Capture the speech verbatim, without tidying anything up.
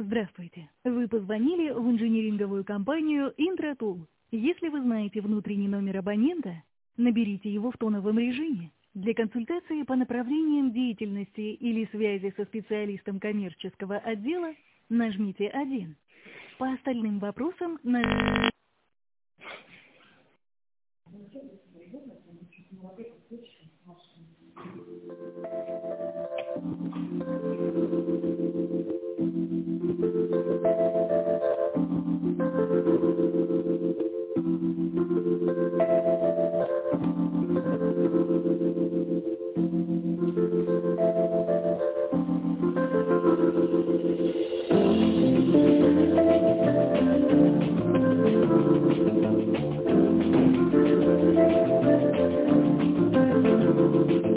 Здравствуйте. Вы позвонили в инжиниринговую компанию «Интратул». Если вы знаете внутренний номер абонента, наберите его в тоновом режиме. Для консультации по направлениям деятельности или связи со специалистом коммерческого отдела нажмите один. По остальным вопросам на...